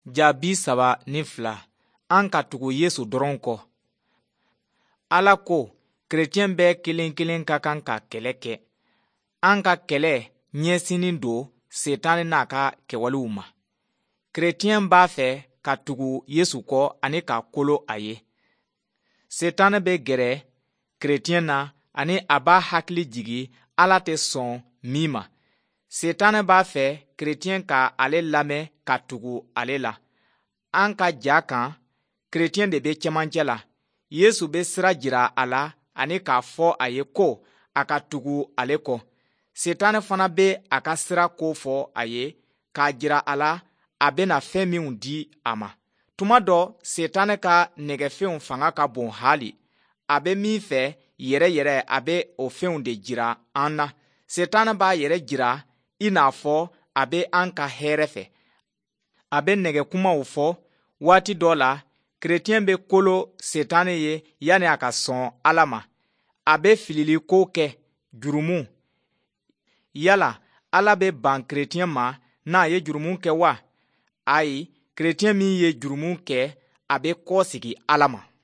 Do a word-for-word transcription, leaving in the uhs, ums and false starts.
Jaabi saba ni fila an ka tugu Yesu dɔrɔn kɔ. Ala ko keretiyɛn bɛɛ kelen kelen ka kan ka kɛlɛ kɛ. An ka kɛlɛ ɲɛsinnen don Setani n'a ka kɛwalew ma. Keretiyɛn b'a fɛ ka tugu Yesu kɔ ani ka kolo a ye. Setani bɛ gɛrɛ keretiyɛn na ani a b'a hakili jigi Ala tɛ sɔn min ma. Setani b'a fɛ keretiyɛn ka ale lamɛn ka tugu ale la. An ka ja kan, keretiyɛn de bɛ cɛmancɛ la. Yesu bɛ sira jira a la ani k'a fɔ a ye ko a ka tugu ale kɔ. Setani fana bɛ a ka sira ko fɔ a ye k'a jira a la a bɛna fɛn minw di a ma. Tuma dɔ Setani ka nɛgɛfɛnw fanga ka bon hali. A bɛ min fɛ yɛrɛ yɛrɛ a bɛ o fɛnw de jira an na. Setani b'a yɛrɛ jira i n'a fɔ a bɛ an ka hɛrɛ fɛ. A bɛ nɛgɛkumaw fɔ. Waati dɔ la, keretiyɛn bɛ kolo Setani ye yanni a ka sɔn Ala ma. A bɛ fililiko kɛ, jurumu. Yala Ala bɛ ban keretiyɛn ma n'a ye jurumu kɛ wa? Ayi, keretiyɛn min ye jurumu kɛ, a bɛ kɔsegi Ala ma.